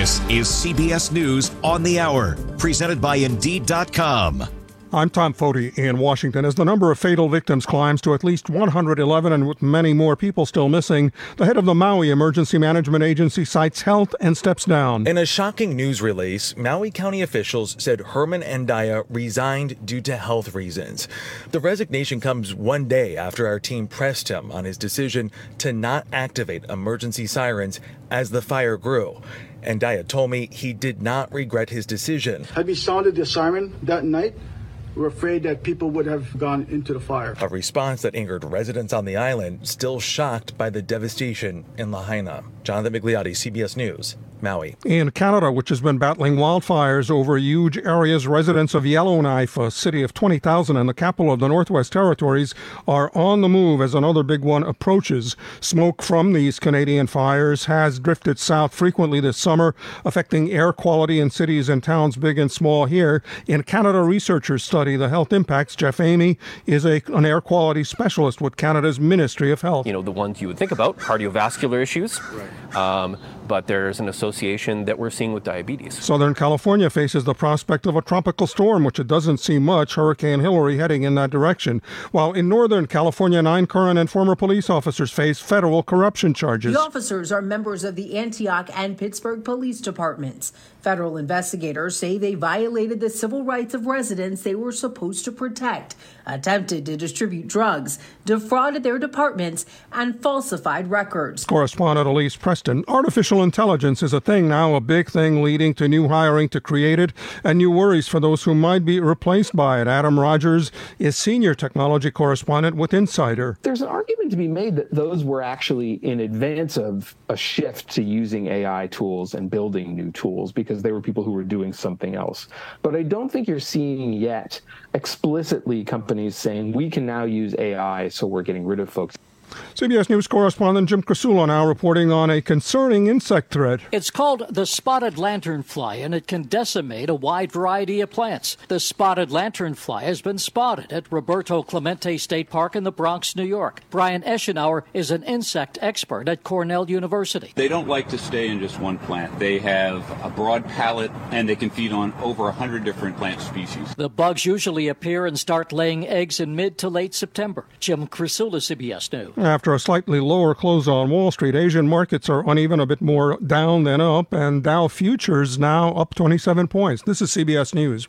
This is CBS News on the Hour, presented by Indeed.com. I'm Tom Foti in Washington. As the number of fatal victims climbs to at least 111 and with many more people still missing, the head of the Maui Emergency Management Agency cites health and steps down. In a shocking news release, Maui County officials said Herman Andaya resigned due to health reasons. The resignation comes one day after our team pressed him on his decision to not activate emergency sirens as the fire grew. Andaya told me he did not regret his decision. Had we sounded the siren that night, we're afraid that people would have gone into the fire. A response that angered residents on the island, still shocked by the devastation in Lahaina. Jonathan Migliotti, CBS News, Maui. In Canada, which has been battling wildfires over huge areas, residents of Yellowknife, a city of 20,000 and the capital of the Northwest Territories, are on the move as another big one approaches. Smoke from these Canadian fires has drifted south frequently this summer, affecting air quality in cities and towns big and small here. In Canada, researchers study the health impacts. Jeff Amy is an air quality specialist with Canada's Ministry of Health. You know, the ones you would think about, cardiovascular issues. Right. But there's an association that we're seeing with diabetes. Southern California faces the prospect of a tropical storm, which it doesn't seem much, Hurricane Hillary, heading in that direction. While in Northern California, 9 current and former police officers face federal corruption charges. The officers are members of the Antioch and Pittsburgh police departments. Federal investigators say they violated the civil rights of residents they were supposed to protect, attempted to distribute drugs, defrauded their departments, and falsified records. Correspondent Elise Preston. Artificial intelligence is a thing now, a big thing, leading to new hiring to create it and new worries for those who might be replaced by it. Adam Rogers is senior technology correspondent with Insider. There's an argument to be made that those were actually in advance of a shift to using AI tools and building new tools because they were people who were doing something else. But I don't think you're seeing yet explicitly companies saying we can now use AI, so we're getting rid of folks. CBS News correspondent Jim Krasula now reporting on a concerning insect threat. It's called the spotted lanternfly, and it can decimate a wide variety of plants. The spotted lanternfly has been spotted at Roberto Clemente State Park in the Bronx, New York. Brian Eschenauer is an insect expert at Cornell University. They don't like to stay in just one plant. They have a broad palate, and they can feed on over 100 different plant species. The bugs usually appear and start laying eggs in mid to late September. Jim Krasula, CBS News. After a slightly lower close on Wall Street, Asian markets are uneven, a bit more down than up, and Dow futures now up 27 points. This is CBS News.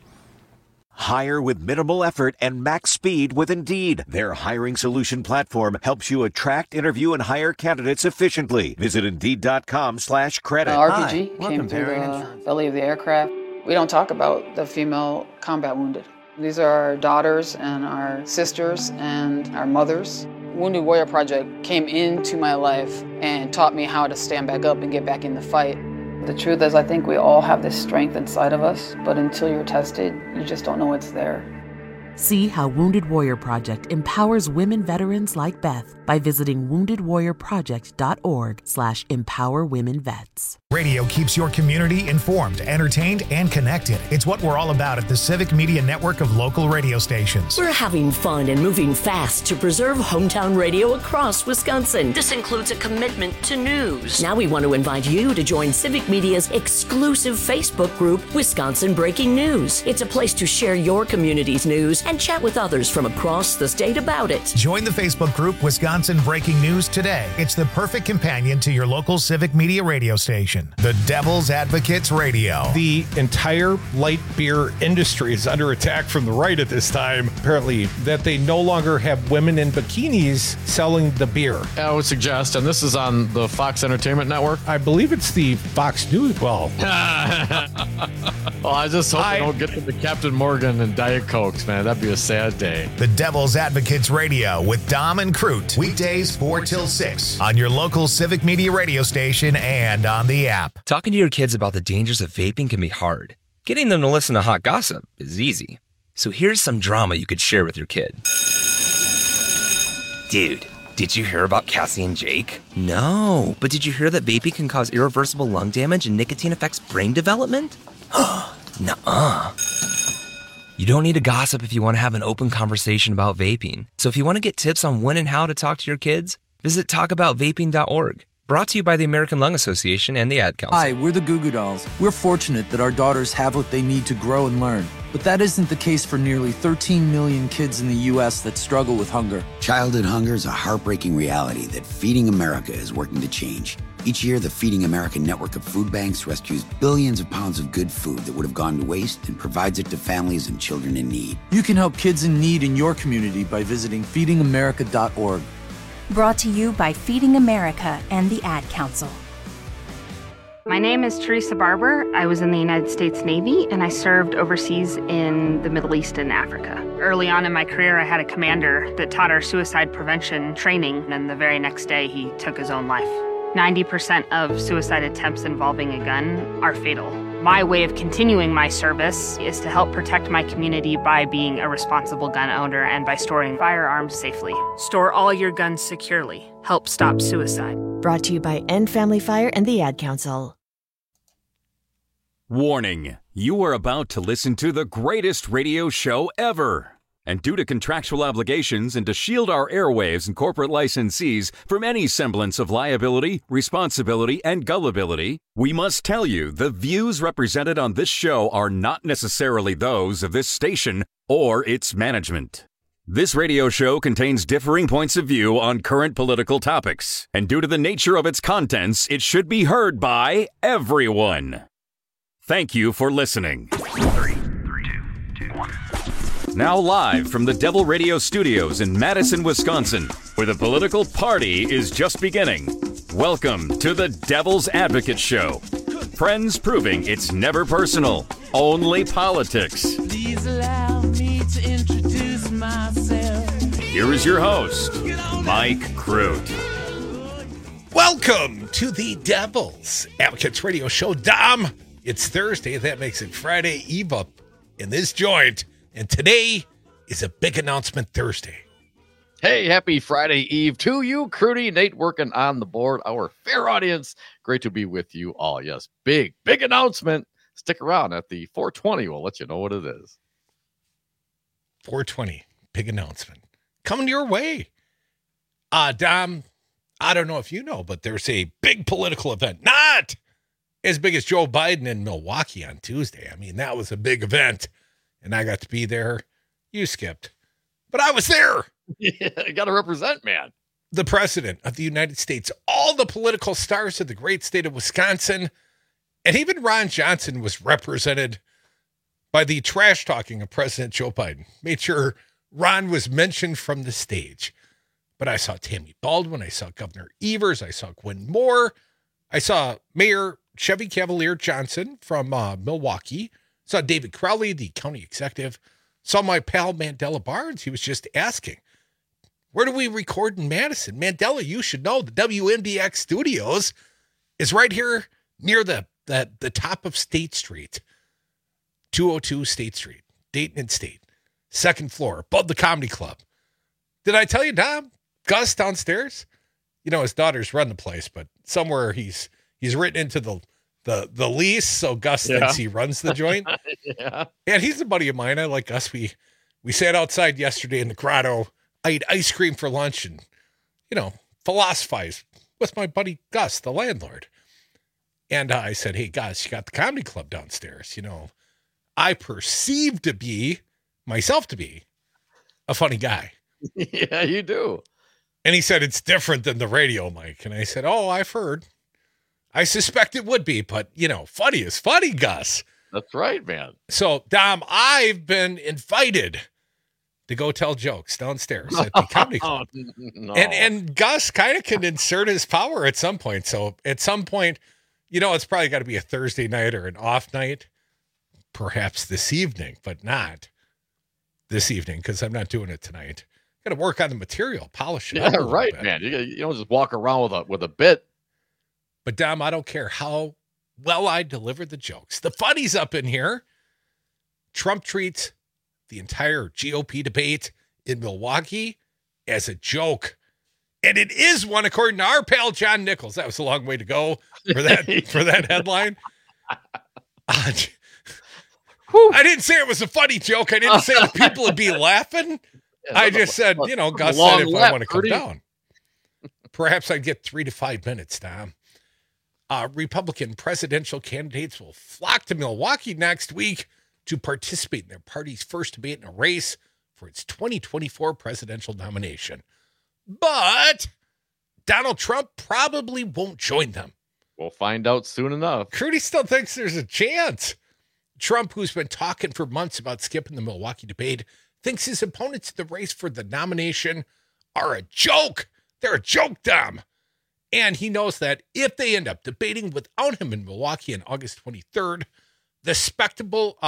Hire with minimal effort and max speed with Indeed. Their hiring solution platform helps you attract, interview, and hire candidates efficiently. Visit Indeed.com/credit. RPG came through the belly of the aircraft. We don't talk about the female combat wounded. These are our daughters and our sisters and our mothers. Wounded Warrior Project came into my life and taught me how to stand back up and get back in the fight. The truth is, I think we all have this strength inside of us, but until you're tested, you just don't know it's there. See how Wounded Warrior Project empowers women veterans like Beth by visiting woundedwarriorproject.org/empowerwomenvets. Radio keeps your community informed, entertained, and connected. It's what we're all about at the Civic Media Network of local radio stations. We're having fun and moving fast to preserve hometown radio across Wisconsin. This includes a commitment to news. Now we want to invite you to join Civic Media's exclusive Facebook group, Wisconsin Breaking News. It's a place to share your community's news and chat with others from across the state about it. Join the Facebook group Wisconsin Breaking News today. It's the perfect companion to your local Civic Media radio station. The Devil's Advocates Radio. The entire light beer industry is under attack from the right at this time, apparently, that they no longer have women in bikinis selling the beer. I would suggest, and this is on the Fox Entertainment Network. I believe it's the Fox News. Well, I just hope they don't get to the Captain Morgan and Diet Cokes, man. That'd be a sad day. The Devil's Advocates Radio with Dom and Crute. Weekdays 4 till 6 on your local Civic Media radio station and on the app. Talking to your kids about the dangers of vaping can be hard. Getting them to listen to hot gossip is easy. So here's some drama you could share with your kid. Dude, did you hear about Cassie and Jake? No, but did you hear that vaping can cause irreversible lung damage and nicotine affects brain development? Nuh-uh. You don't need to gossip if you want to have an open conversation about vaping. So if you want to get tips on when and how to talk to your kids, visit talkaboutvaping.org. Brought to you by the American Lung Association and the Ad Council. Hi, we're the Goo Goo Dolls. We're fortunate that our daughters have what they need to grow and learn. But that isn't the case for nearly 13 million kids in the U.S. that struggle with hunger. Childhood hunger is a heartbreaking reality that Feeding America is working to change. Each year, the Feeding America network of food banks rescues billions of pounds of good food that would have gone to waste and provides it to families and children in need. You can help kids in need in your community by visiting feedingamerica.org. Brought to you by Feeding America and the Ad Council. My name is Teresa Barber. I was in the United States Navy, and I served overseas in the Middle East and Africa. Early on in my career, I had a commander that taught our suicide prevention training, and the very next day, he took his own life. 90% of suicide attempts involving a gun are fatal. My way of continuing my service is to help protect my community by being a responsible gun owner and by storing firearms safely. Store all your guns securely. Help stop suicide. Brought to you by End Family Fire and the Ad Council. Warning, you are about to listen to the greatest radio show ever. And due to contractual obligations and to shield our airwaves and corporate licensees from any semblance of liability, responsibility, and gullibility, we must tell you the views represented on this show are not necessarily those of this station or its management. This radio show contains differing points of view on current political topics, and due to the nature of its contents, it should be heard by everyone. Thank you for listening. 3, 2, 1. Now live from the Devil Radio Studios in Madison, Wisconsin, where the political party is just beginning. Welcome to the Devil's Advocate Show. Friends proving it's never personal, only politics. Please allow me to introduce myself. Here is your host, Mike Crute. Welcome to the Devil's Advocates Radio Show. Dom, it's Thursday. That makes it Friday Eve up in this joint. And today is a big announcement Thursday. Hey, happy Friday Eve to you, Crudy. Nate working on the board, our fair audience. Great to be with you all. Yes, big announcement. Stick around at the 420. We'll let you know what it is. 420, big announcement. Coming your way. Dom, I don't know if you know, but there's a big political event. Not as big as Joe Biden in Milwaukee on Tuesday. I mean, that was a big event. And I got to be there. You skipped. But I was there. Yeah, you got to represent, man. The President of the United States, all the political stars of the great state of Wisconsin, and even Ron Johnson was represented by the trash talking of President Joe Biden. Made sure Ron was mentioned from the stage. But I saw Tammy Baldwin. I saw Governor Evers. I saw Gwen Moore. I saw Mayor Chevy Cavalier Johnson from Milwaukee. Saw David Crowley, the county executive. Saw my pal Mandela Barnes. He was just asking, where do we record in Madison? Mandela, you should know the WNBX Studios is right here near the top of State Street, 202 State Street, Dayton and State, second floor, above the Comedy Club. Did I tell you, Dom? Gus downstairs? You know, his daughters run the place, but somewhere he's written into the lease, so Gus thinks he runs the joint. Yeah. And he's a buddy of mine. I like Gus. We sat outside yesterday in the grotto. I ate ice cream for lunch and, philosophized with my buddy Gus, the landlord. And I said, hey, Gus, you got the comedy club downstairs. I perceive myself to be a funny guy. Yeah, you do. And he said, it's different than the radio, Mike. And I said, oh, I've heard. I suspect it would be, but, funny is funny, Gus. That's right, man. So, Dom, I've been invited to go tell jokes downstairs at the comedy club. No. And Gus kind of can insert his power at some point. So, at some point, it's probably got to be a Thursday night or an off night, perhaps this evening, but not this evening because I'm not doing it tonight. Got to work on the material, polish it. Yeah, right, man. You don't just walk around with a bit. But, Dom, I don't care how well I deliver the jokes. The funny's up in here. Trump treats the entire GOP debate in Milwaukee as a joke. And it is one, according to our pal John Nichols. That was a long way to go for that headline. I didn't say it was a funny joke. I didn't say that people would be laughing. I just said, Gus said if I want to come down. Perhaps I'd get 3 to 5 minutes, Tom. Republican presidential candidates will flock to Milwaukee next week to participate in their party's first debate in a race for its 2024 presidential nomination. But Donald Trump probably won't join them. We'll find out soon enough. Crudy still thinks there's a chance. Trump, who's been talking for months about skipping the Milwaukee debate, thinks his opponents in the race for the nomination are a joke. They're a joke, Dom. And he knows that if they end up debating without him in Milwaukee on August 23rd, the spectacle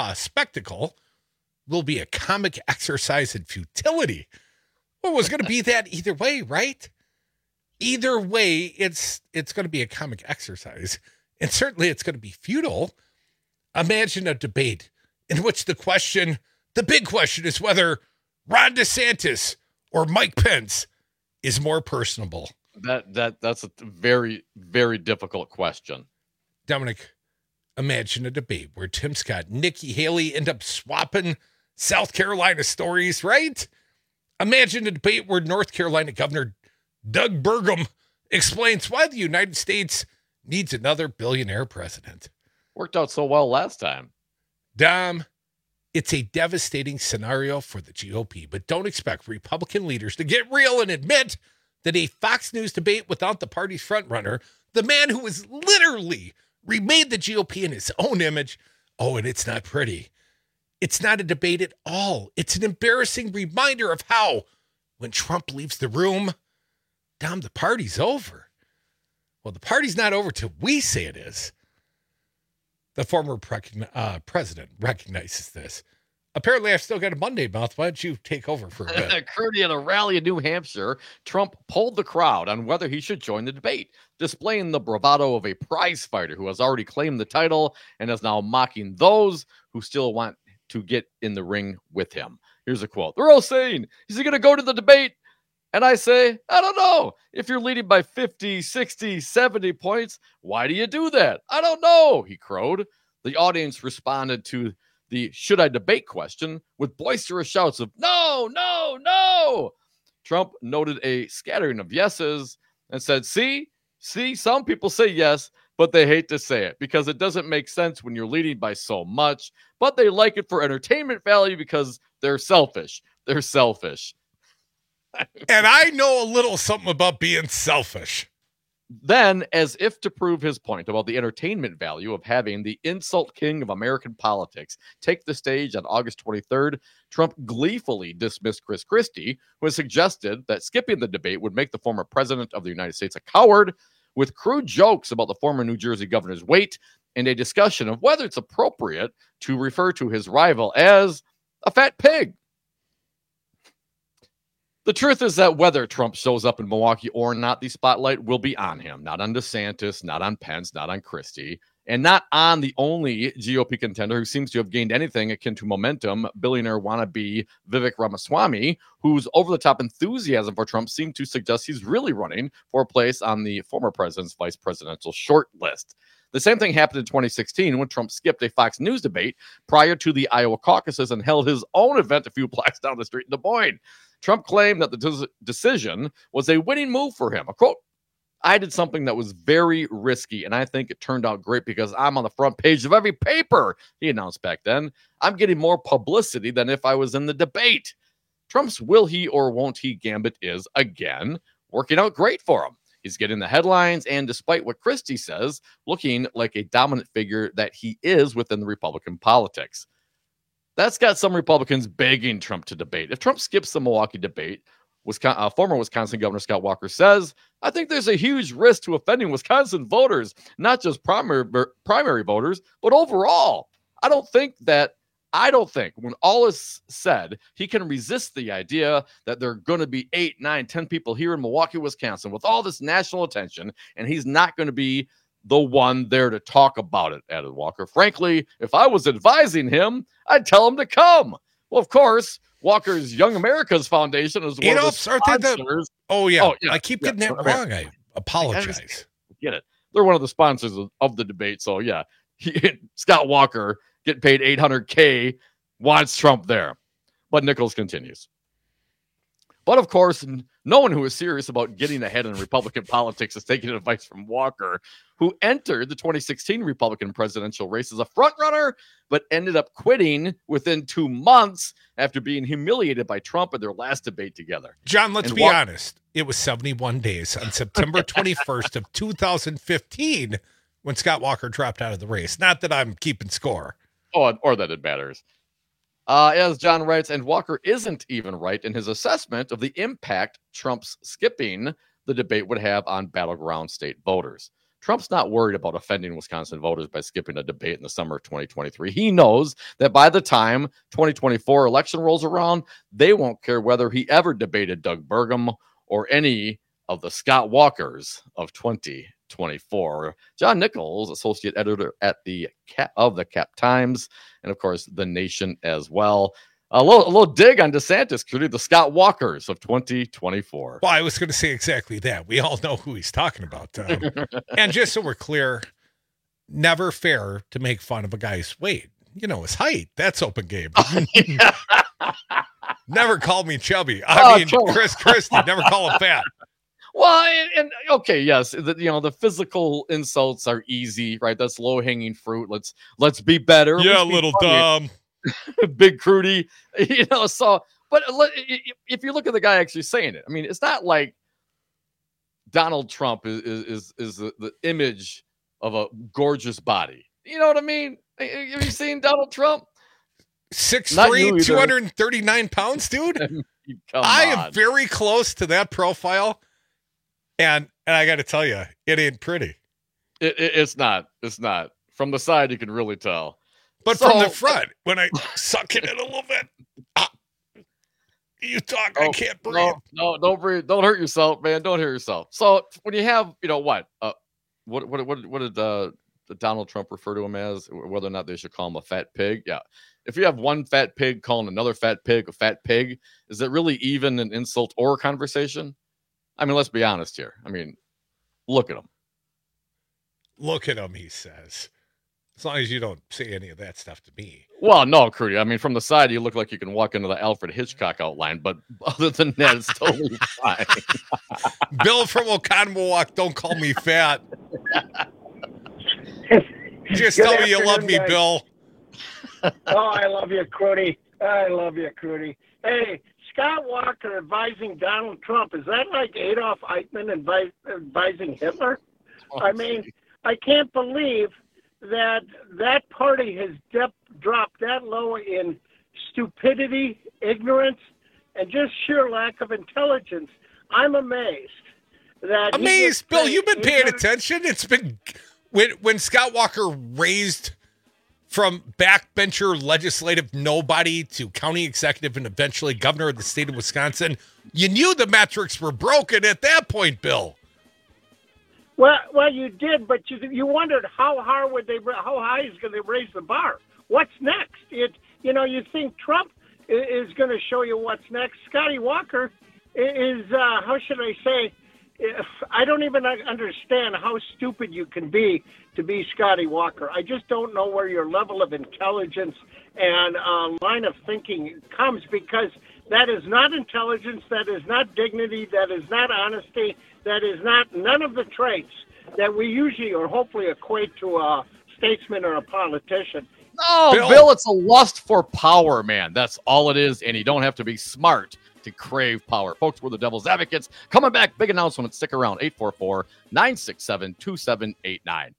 will be a comic exercise in futility. Well, it was going to be that either way, right? Either way, it's going to be a comic exercise. And certainly it's going to be futile. Imagine a debate in which the big question is whether Ron DeSantis or Mike Pence is more personable. That's a very, very difficult question. Dominic, imagine a debate where Tim Scott and Nikki Haley end up swapping South Carolina stories, right? Imagine a debate where North Carolina Governor Doug Burgum explains why the United States needs another billionaire president. Worked out so well last time. Dom, it's a devastating scenario for the GOP, but don't expect Republican leaders to get real and admit that a Fox News debate without the party's frontrunner, the man who has literally remade the GOP in his own image, and it's not pretty. It's not a debate at all. It's an embarrassing reminder of how, when Trump leaves the room, Dom, the party's over. Well, the party's not over till we say it is. The former president recognizes this. Apparently, I've still got a Monday mouth. Why don't you take over for a bit? Crudy, at a rally in New Hampshire, Trump polled the crowd on whether he should join the debate, displaying the bravado of a prize fighter who has already claimed the title and is now mocking those who still want to get in the ring with him. Here's a quote. They're all saying, is he going to go to the debate? And I say, I don't know. If you're leading by 50, 60, 70 points, why do you do that? I don't know, he crowed. The audience responded to the should I debate question with boisterous shouts of no, no, no. Trump noted a scattering of yeses and said, see, some people say yes, but they hate to say it because it doesn't make sense when you're leading by so much, but they like it for entertainment value because they're selfish. They're selfish. And I know a little something about being selfish. Then, as if to prove his point about the entertainment value of having the insult king of American politics take the stage on August 23rd, Trump gleefully dismissed Chris Christie, who has suggested that skipping the debate would make the former president of the United States a coward, with crude jokes about the former New Jersey governor's weight and a discussion of whether it's appropriate to refer to his rival as a fat pig. The truth is that whether Trump shows up in Milwaukee or not, the spotlight will be on him, not on DeSantis, not on Pence, not on Christie, and not on the only GOP contender who seems to have gained anything akin to momentum, billionaire wannabe Vivek Ramaswamy, whose over-the-top enthusiasm for Trump seemed to suggest he's really running for a place on the former president's vice presidential short list. The same thing happened in 2016 when Trump skipped a Fox News debate prior to the Iowa caucuses and held his own event a few blocks down the street in Des Moines. Trump claimed that the decision was a winning move for him. A quote, I did something that was very risky, and I think it turned out great because I'm on the front page of every paper, he announced back then. I'm getting more publicity than if I was in the debate. Trump's will he or won't he gambit is, again, working out great for him. He's getting the headlines, and despite what Christie says, looking like a dominant figure that he is within the Republican politics. That's got some Republicans begging Trump to debate. If Trump skips the Milwaukee debate, former Wisconsin Governor Scott Walker says, I think there's a huge risk to offending Wisconsin voters, not just primary voters, but overall. I don't think when all is said, he can resist the idea that there are going to be 8, 9, 10 people here in Milwaukee, Wisconsin with all this national attention, and he's not going to be the one there to talk about it, added Walker. Frankly, if I was advising him, I'd tell him to come. Well, of course, Walker's Young America's Foundation is one of the sponsors. I keep getting that wrong. I apologize. Get it. They're one of the sponsors of the debate. So, yeah, Scott Walker, getting paid $800K, wants Trump there. But Nichols continues. But of course, no one who is serious about getting ahead in Republican politics is taking advice from Walker, who entered the 2016 Republican presidential race as a frontrunner, but ended up quitting within 2 months after being humiliated by Trump in their last debate together. John, let's be honest. It was 71 days on September 21st of 2015 when Scott Walker dropped out of the race. Not that I'm keeping score. Or that it matters. As John writes, and Walker isn't even right in his assessment of the impact Trump's skipping the debate would have on battleground state voters. Trump's not worried about offending Wisconsin voters by skipping a debate in the summer of 2023. He knows that by the time 2024 election rolls around, they won't care whether he ever debated Doug Burgum or any of the Scott Walkers of 2024. John Nichols, associate editor at the Cap Times, and of course the Nation as well. A little dig on DeSantis, the Scott Walkers of 2024. Well, I was going to say exactly that. We all know who he's talking about. And just so we're clear, never fair to make fun of a guy's weight. His height. That's open game. Never call me chubby. Chris Christie, never call him fat. Well, and okay, yes, the physical insults are easy, right? That's low hanging fruit. Let's be better. Yeah, little dumb. Big Crudy, so, but if you look at the guy actually saying it, I mean, it's not like Donald Trump is the image of a gorgeous body. You know what I mean? Have you seen Donald Trump? 6'3", 239 pounds, dude. I am very close to that profile. And I got to tell you, it ain't pretty. It's not. It's not. From the side, you can really tell. But from the front, when I suck it in a little bit, you talk, I can't breathe. No, don't breathe. Don't hurt yourself, man. Don't hurt yourself. So when you have, what did Donald Trump refer to him as? Whether or not they should call him a fat pig? Yeah. If you have one fat pig calling another fat pig a fat pig, is it really even an insult or a conversation? I mean, let's be honest here. I mean, look at him. Look at him, he says. As long as you don't say any of that stuff to me. Well, no, Crudy. I mean, from the side, you look like you can walk into the Alfred Hitchcock outline, but other than that, it's totally fine. Bill from Oconomowoc, don't call me fat. Just tell me you love me, guys. Bill. I love you, Crudy. I love you, Crudy. Hey, Scott Walker advising Donald Trump. Is that like Adolf Eichmann advising Hitler? I mean, I can't believe that party has dropped that low in stupidity, ignorance, and just sheer lack of intelligence. I'm amazed. Bill, you've been paying attention. It's been when Scott Walker raised from backbencher legislative nobody to county executive and eventually governor of the state of Wisconsin, you knew the metrics were broken at that point, Bill. Well, you did, but you wondered how high is going to raise the bar? What's next? You think Trump is going to show you what's next. Scotty Walker is, how should I say? I don't even understand how stupid you can be to be Scotty Walker. I just don't know where your level of intelligence and line of thinking comes, because that is not intelligence, that is not dignity, that is not honesty, that is not none of the traits that we usually or hopefully equate to a statesman or a politician. No, Bill, it's a lust for power, man. That's all it is, and you don't have to be smart to crave power. Folks, we're the Devil's Advocates. Coming back, big announcement. Stick around, 844-967-2789.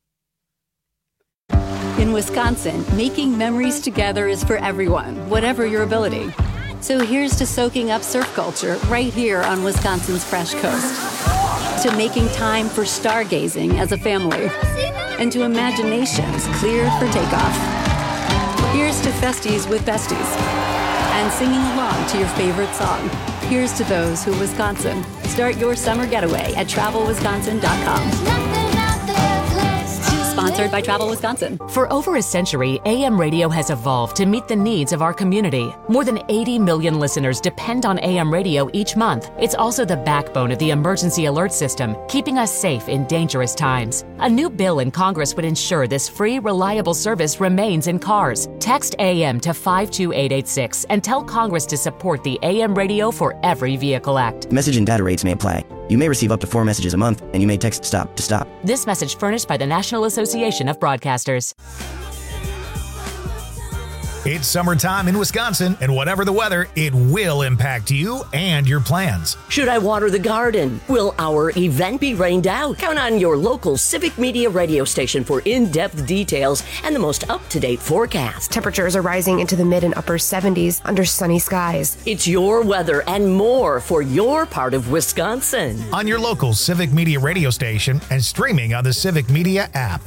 In Wisconsin, making memories together is for everyone, whatever your ability. So here's to soaking up surf culture right here on Wisconsin's Fresh Coast, to making time for stargazing as a family, and to imaginations clear for takeoff. Here's to festies with besties, and singing along to your favorite song. Here's to those who Wisconsin. Start your summer getaway at travelwisconsin.com. Sponsored Sponsored by Travel Wisconsin. For over a century, AM radio has evolved to meet the needs of our community. More than 80 million listeners depend on AM radio each month. It's also the backbone of the emergency alert system, keeping us safe in dangerous times. A new bill in Congress would ensure this free, reliable service remains in cars. Text AM to 52886 and tell Congress to support the AM Radio for Every Vehicle Act. Message and data rates may apply. You may receive up to 4 messages a month, and you may text STOP to stop. This message furnished by the National Association of Broadcasters. It's summertime in Wisconsin, and whatever the weather, it will impact you and your plans. Should I water the garden? Will our event be rained out? Count on your local Civic Media radio station for in-depth details and the most up-to-date forecast. Temperatures are rising into the mid and upper 70s under sunny skies. It's your weather and more for your part of Wisconsin. On your local Civic Media radio station and streaming on the Civic Media app.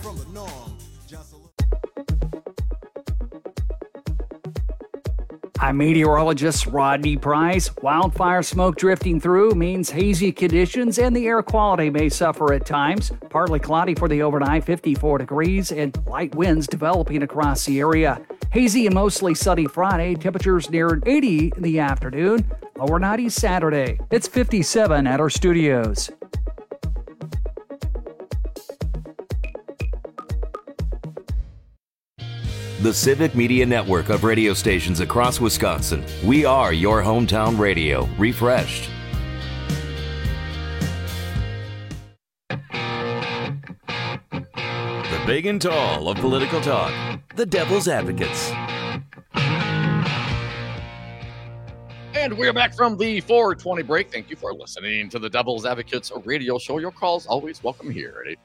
I'm meteorologist Rodney Price. Wildfire smoke drifting through means hazy conditions and the air quality may suffer at times. Partly cloudy for the overnight, 54 degrees, and light winds developing across the area. Hazy and mostly sunny Friday, temperatures near 80 in the afternoon. Lower 90s Saturday. It's 57 at our studios. The Civic Media Network of radio stations across Wisconsin. We are your hometown radio, refreshed. The big and tall of political talk. The Devil's Advocates. And we're back from the 420 break. Thank you for listening to the Devil's Advocates radio show. Your calls always welcome here at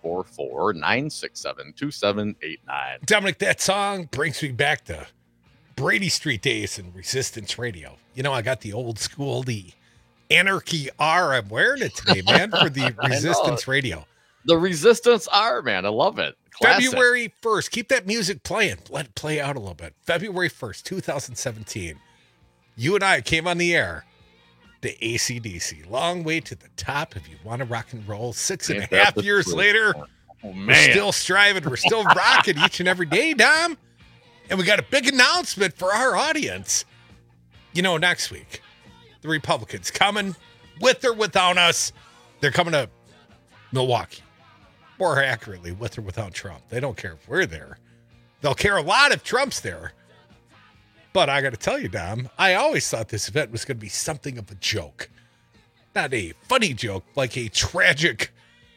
844-967-2789. Dominic, that song brings me back to Brady Street days and Resistance Radio. You know, I got the old school, the Anarchy R. I'm wearing it today, man, for the Resistance Radio. The Resistance R, man. I love it. Classic. February 1st. Keep that music playing. Let it play out a little bit. February 1st, 2017. You and I came on the air to AC/DC. Long way to the top if you want to rock and roll. 6.5 years later, we're still striving. We're still rocking each and every day, Dom. And we got a big announcement for our audience. You know, next week, the Republicans coming with or without us. They're coming to Milwaukee. More accurately, with or without Trump. They don't care if we're there. They'll care a lot if Trump's there. But I got to tell you, Dom, I always thought this event was going to be something of a joke. Not a funny joke, like a tragic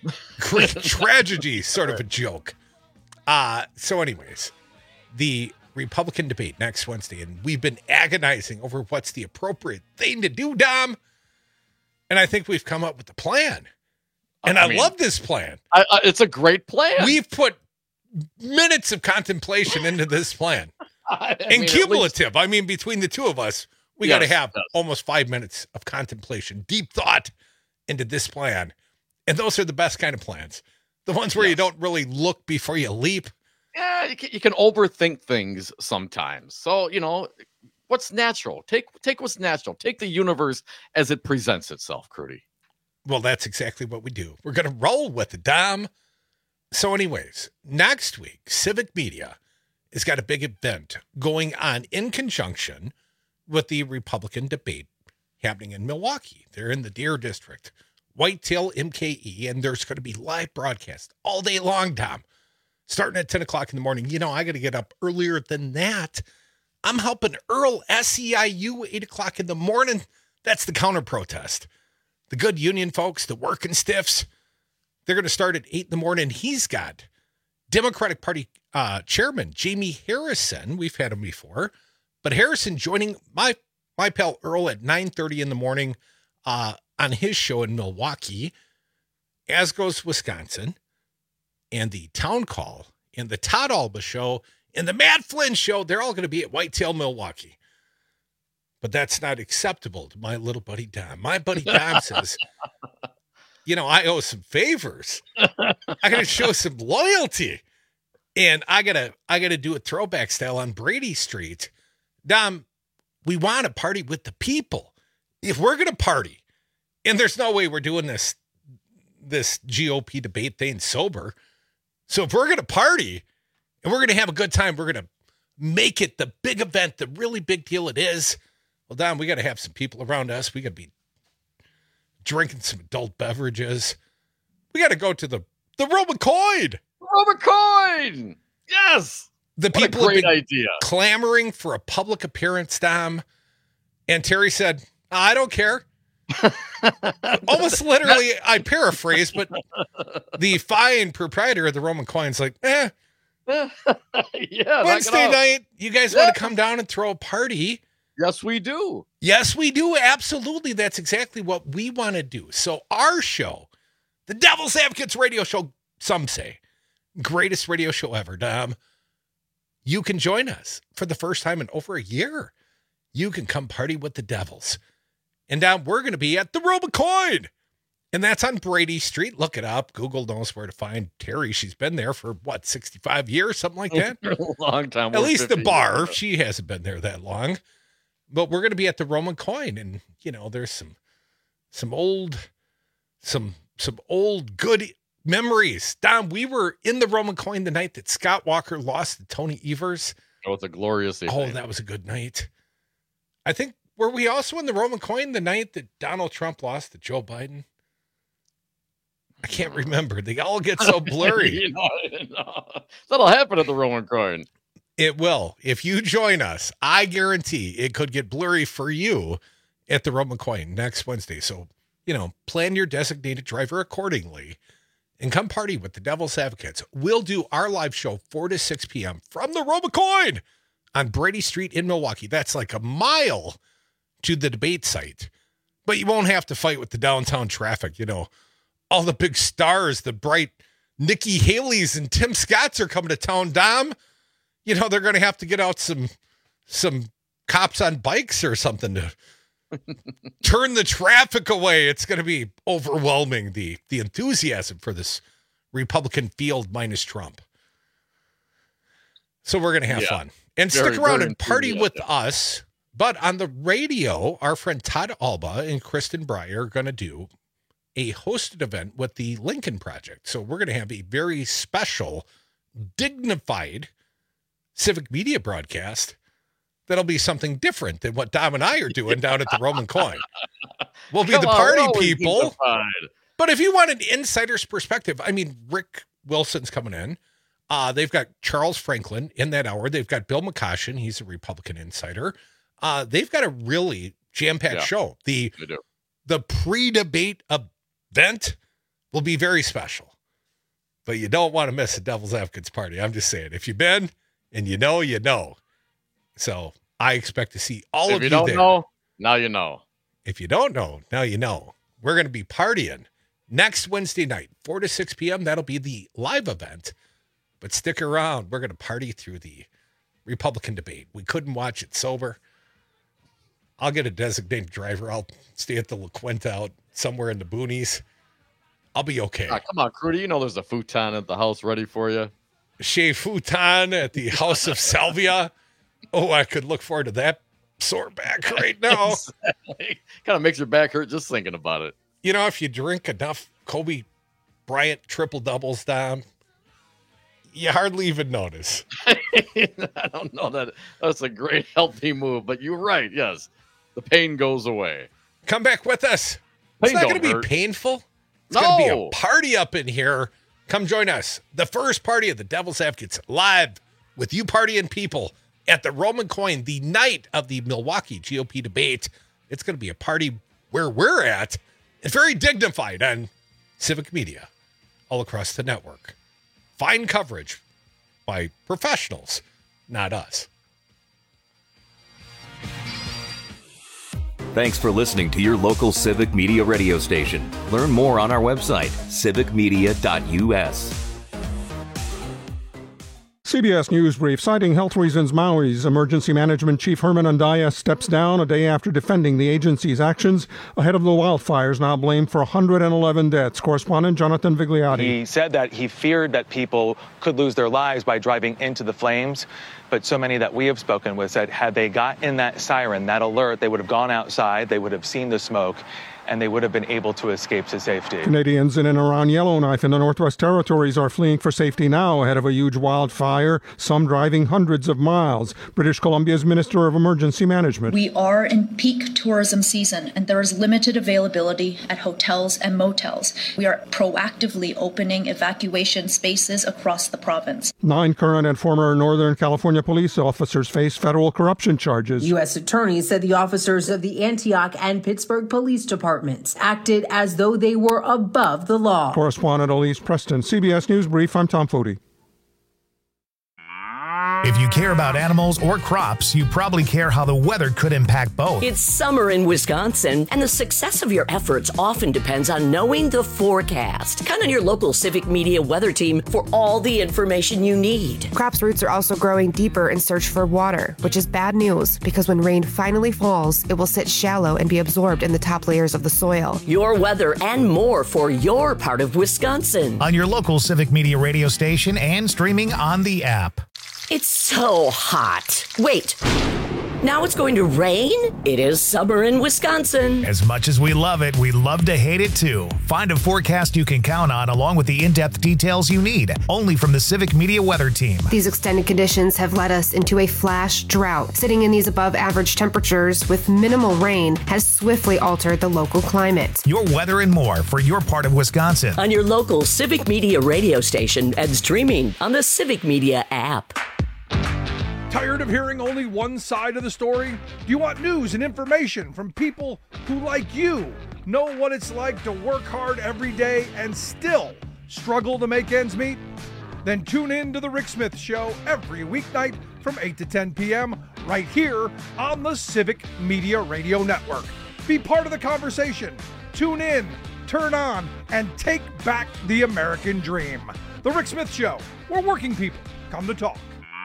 tragedy sort of a joke. So anyways, the Republican debate next Wednesday, and we've been agonizing over what's the appropriate thing to do, Dom. And I think we've come up with a plan. And I love this plan. It's a great plan. We've put minutes of contemplation into this plan. And cumulative. I mean, between the two of us, we got to have almost 5 minutes of contemplation, deep thought into this plan. And those are the best kind of plans. The ones where you don't really look before you leap. Yeah, you can overthink things sometimes. So, you know, what's natural? Take what's natural. Take the universe as it presents itself, Crudy. Well, that's exactly what we do. We're going to roll with it, Dom. So anyways, next week, Civic Media has got a big event going on in conjunction with the Republican debate happening in Milwaukee. They're in the Deer District, Whitetail MKE, and there's going to be live broadcast all day long, Dom, starting at 10 o'clock in the morning. You know, I got to get up earlier than that. I'm helping Earl SEIU 8 o'clock in the morning. That's the counter protest. The good union folks, the working stiffs, they're going to start at 8 in the morning. He's got Democratic Party Chairman Jamie Harrison. We've had him before, but Harrison joining my pal Earl at 9:30 in the morning on his show in Milwaukee, as goes Wisconsin, and the Town Call, and the Todd Alba Show, and the Matt Flynn Show. They're all going to be at Whitetail, Milwaukee. But that's not acceptable to my little buddy Dom. My buddy Dom says, you know, I owe some favors. I got to show some loyalty. And I gotta do a throwback style on Brady Street. Dom, we want to party with the people. If we're going to party, and there's no way we're doing this GOP debate thing sober. So if we're going to party and we're going to have a good time, we're going to make it the big event, the really big deal it is. Well, Don, we got to have some people around us. We got to be drinking some adult beverages. We got to go to the Roman Coin. Roman Coin! Yes! The What people a great have been idea. clamoring for a public appearance, Dom. And Terry said, I don't care. Almost literally, I paraphrase, but the fine proprietor of the Roman Coin's like, Yeah, Wednesday night, you guys want to come down and throw a party? Yes, we do. Yes, we do. Absolutely. That's exactly what we want to do. So our show, the Devil's Advocates radio show, some say, greatest radio show ever, Dom. You can join us for the first time in over a year. You can come party with the Devils. And Dom, we're going to be at the Roman Coin. And that's on Brady Street. Look it up. Google knows where to find Terry. She's been there for, 65 years, something like that? A long time. At least the 50 bar. years. She hasn't been there that long. But we're going to be at the Roman Coin. And, there's some old good memories. Dom, we were in the Roman Coin the night that Scott Walker lost to Tony Evers. Oh, it's a glorious evening. Oh, that was a good night. I think, were we also in the Roman Coin the night that Donald Trump lost to Joe Biden? I can't remember. They all get so blurry. That'll happen at the Roman Coin. It will. If you join us, I guarantee it could get blurry for you at the Roman Coin next Wednesday. So, plan your designated driver accordingly and come party with the Devil's Advocates. We'll do our live show 4 to 6 p.m. from the Roman Coin on Brady Street in Milwaukee. That's like a mile to the debate site. But you won't have to fight with the downtown traffic. All the big stars, the bright Nikki Haley's and Tim Scott's are coming to town, Dom. They're going to have to get out some cops on bikes or something to turn the traffic away. It's going to be overwhelming, the enthusiasm for this Republican field minus Trump. So we're going to have fun. And stick around and party with us. But on the radio, our friend Todd Alba and Kristen Breyer are going to do a hosted event with the Lincoln Project. So we're going to have a very special, dignified civic media broadcast that'll be something different than what Dom and I are doing down at the Roman Coin. We'll be the party people. But if you want an insider's perspective, Rick Wilson's coming in. They've got Charles Franklin in that hour. They've got Bill McCoshen. He's a Republican insider. They've got a really jam-packed show. The pre-debate event will be very special. But you don't want to miss the Devil's Advocates party. I'm just saying, if you've been and you know. So I expect to see all of you there. If you don't know, now you know. If you don't know, now you know. We're going to be partying next Wednesday night, 4 to 6 p.m. That'll be the live event. But stick around. We're going to party through the Republican debate. We couldn't watch it sober. I'll get a designated driver. I'll stay at the La Quinta out somewhere in the boonies. I'll be okay. Come on, Crudy. There's a futon at the house ready for you. Chez Futon at the House of Salvia. Oh, I could look forward to that sore back right now. Exactly. Kind of makes your back hurt just thinking about it. If you drink enough Kobe Bryant triple doubles, Dom, you hardly even notice. I don't know that that's a great healthy move, but you're right. Yes, the pain goes away. Come back with us. It's not going to be painful. It's going to be a party up in here. Come join us. The first party of the Devil's Advocates live with you partying people at the Roman Coin the night of the Milwaukee GOP debate. It's going to be a party where we're at and very dignified on civic media all across the network. Fine coverage by professionals, not us. Thanks for listening to your local civic media radio station. Learn more on our website, civicmedia.us. CBS News Brief. Citing health reasons, Maui's Emergency Management Chief Herman Andaya steps down a day after defending the agency's actions ahead of the wildfires now blamed for 111 deaths. Correspondent Jonathan Vigliotti. He said that he feared that people could lose their lives by driving into the flames. But so many that we have spoken with said had they got in that siren, that alert, they would have gone outside, they would have seen the smoke, and they would have been able to escape to safety. Canadians in and around Yellowknife in the Northwest Territories are fleeing for safety now ahead of a huge wildfire, some driving hundreds of miles. British Columbia's Minister of Emergency Management. We are in peak tourism season, and there is limited availability at hotels and motels. We are proactively opening evacuation spaces across the province. 9 current and former Northern California police officers face federal corruption charges. U.S. attorneys said the officers of the Antioch and Pittsburgh police departments acted as though they were above the law. Correspondent Elise Preston, CBS News Brief. I'm Tom Foti. If you care about animals or crops, you probably care how the weather could impact both. It's summer in Wisconsin, and the success of your efforts often depends on knowing the forecast. Count on your local Civic Media weather team for all the information you need. Crops' roots are also growing deeper in search for water, which is bad news because when rain finally falls, it will sit shallow and be absorbed in the top layers of the soil. Your weather and more for your part of Wisconsin. On your local Civic Media radio station and streaming on the app. It's so hot. Wait. Now it's going to rain? It is summer in Wisconsin. As much as we love it, we love to hate it too. Find a forecast you can count on along with the in-depth details you need, only from the Civic Media weather team. These extended conditions have led us into a flash drought. Sitting in these above average temperatures with minimal rain has swiftly altered the local climate. Your weather and more for your part of Wisconsin. On your local Civic Media radio station and streaming on the Civic Media app. Tired of hearing only one side of the story? Do you want news and information from people who, like you, know what it's like to work hard every day and still struggle to make ends meet? Then tune in to The Rick Smith Show every weeknight from 8 to 10 p.m. right here on the Civic Media Radio Network. Be part of the conversation. Tune in, turn on, and take back the American dream. The Rick Smith Show, where working people come to talk.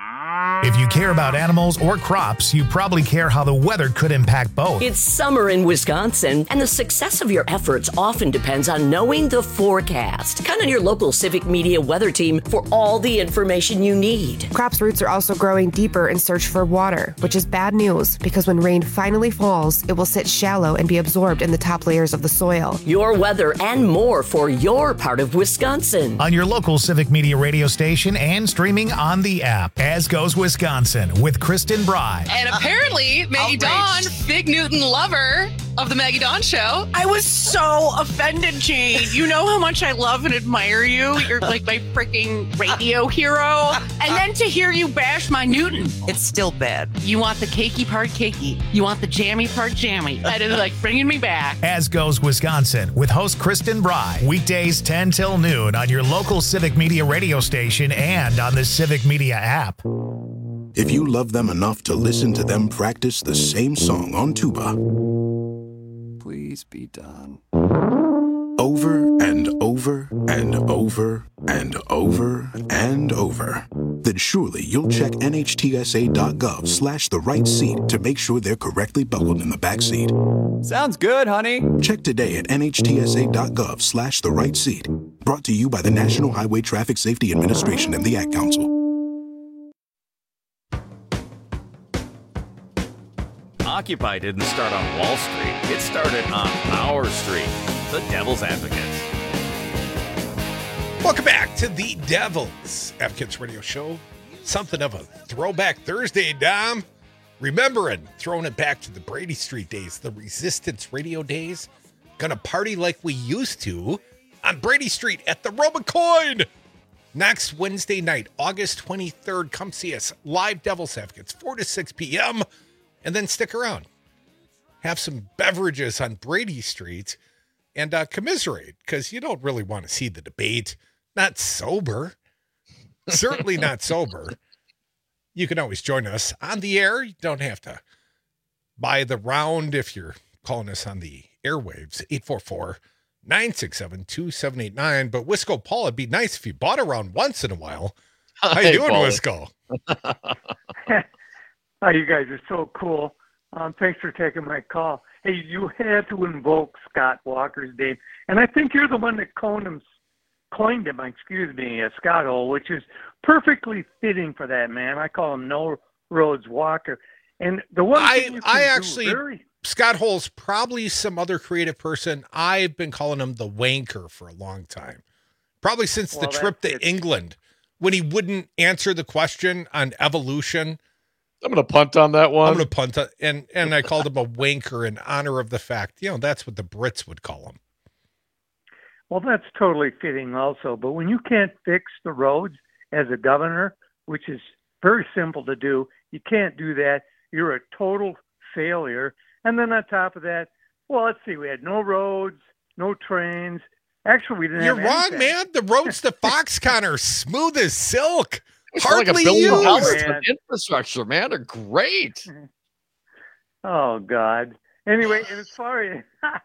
If you care about animals or crops, you probably care how the weather could impact both. It's summer in Wisconsin, and the success of your efforts often depends on knowing the forecast. Count on your local Civic Media weather team for all the information you need. Crops' roots are also growing deeper in search for water, which is bad news because when rain finally falls, it will sit shallow and be absorbed in the top layers of the soil. Your weather and more for your part of Wisconsin. On your local Civic Media radio station and streaming on the app. As goes Wisconsin with Kristen Bry. And apparently, Maggie Dawn, big Newton lover of the Maggie Dawn Show. I was so offended, Jane. You know how much I love and admire you. You're like my freaking radio hero. And then to hear you bash my Newton. It's still bad. You want the cakey part cakey. You want the jammy part jammy. That is like bringing me back. As goes Wisconsin with host Kristen Bry. Weekdays 10 till noon on your local Civic Media radio station and on the Civic Media app. If you love them enough to listen to them practice the same song on tuba, please be done. Over and over and over and over and over, then surely you'll check NHTSA.gov/the right seat to make sure they're correctly buckled in the back seat. Sounds good, honey. Check today at NHTSA.gov/the right seat. Brought to you by the National Highway Traffic Safety Administration and the Ad Council. Occupy didn't start on Wall Street. It started on our street, the Devil's Advocates. Welcome back to the Devil's Advocates Radio Show. Something of a throwback Thursday, Dom. Remembering, throwing it back to the Brady Street days, the Resistance Radio days. Gonna party like we used to on Brady Street at the Robocoin. Next Wednesday night, August 23rd, come see us. Live Devil's Advocates, 4 to 6 p.m., and then stick around. Have some beverages on Brady Street and commiserate, because you don't really want to see the debate. Not sober. Certainly not sober. You can always join us on the air. You don't have to buy the round if you're calling us on the airwaves. 844-967-2789. But Wisco Paul, it'd be nice if you bought a round once in a while. How you doing, Paul. Wisco? Oh, you guys are so cool. Thanks for taking my call. Hey, you had to invoke Scott Walker's name, and I think you're the one that coined him, Scott Hole, which is perfectly fitting for that man. I call him No Roads Walker. And the one thing you can Scott Holes, probably some other creative person. I've been calling him the wanker for a long time. Probably since the trip to England, when he wouldn't answer the question on evolution. I'm going to punt on that one. I'm going to punt on, and I called him a wanker in honor of the fact, that's what the Brits would call him. Well, that's totally fitting also. But when you can't fix the roads as a governor, which is very simple to do, you can't do that. You're a total failure. And then on top of that, well, let's see, we had no roads, no trains. Actually, we didn't have anything. You're wrong, man. The roads to Foxconn are smooth as silk. It's hardly like a used. Infrastructure, man. They're great. Oh, God. Anyway, and as far as